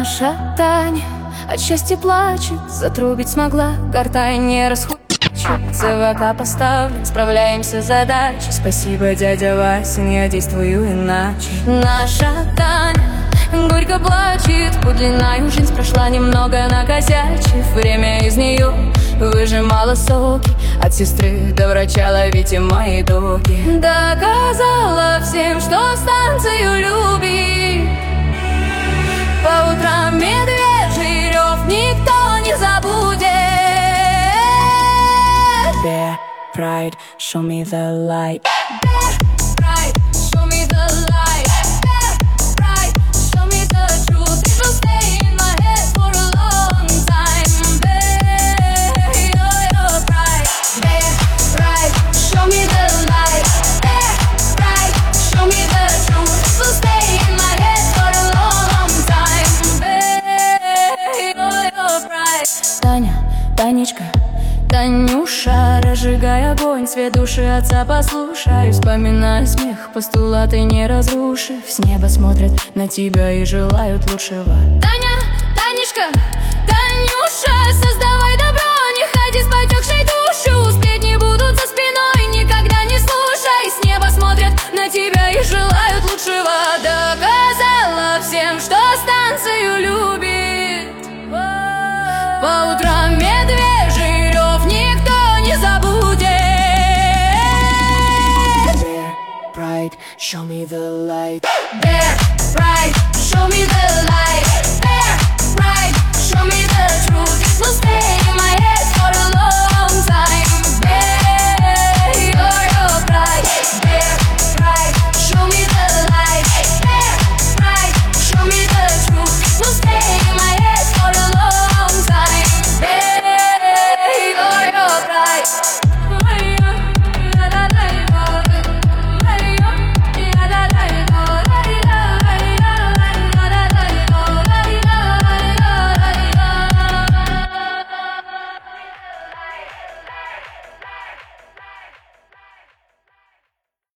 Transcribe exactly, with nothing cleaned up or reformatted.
Наша Таня от счастья плачет, затрубить смогла, гортань не расхудачит. ЦВК поставлен, справляемся с задачей. Спасибо, дядя Васин, я действую иначе. Наша Таня горько плачет, подлинною жизнь прошла, немного накосячив. Время из нее выжимало соки, от сестры до врача ловите мои доки. Доказала всем, что станцию любит. По утрам медвежий рев никто не забудет. Bear pride, show me the light. Bear pride, show me the light. Bear pride, show me the truth. It will stay in my head for a long time. Bear your pride. Bear pride, show me the light. Bear pride, show me the truth. It will stay in my head for a long time. Bear your pride. Таня, Танечка, Танюша, разжигай огонь, свет души отца послушай. Вспоминай смех, постулаты не разрушив. С неба смотрят на тебя и желают лучшего. Таня, Танечка, Танюша, создавай добро, не ходи с потекшей душу. Сплетни будут за спиной, никогда не слушай. С неба смотрят на тебя и желают лучшего. Доказала всем, что станцию любит. По утрам медвежий рев никто не забудет. Bear pride, show me the light. Bear pride, show me the light.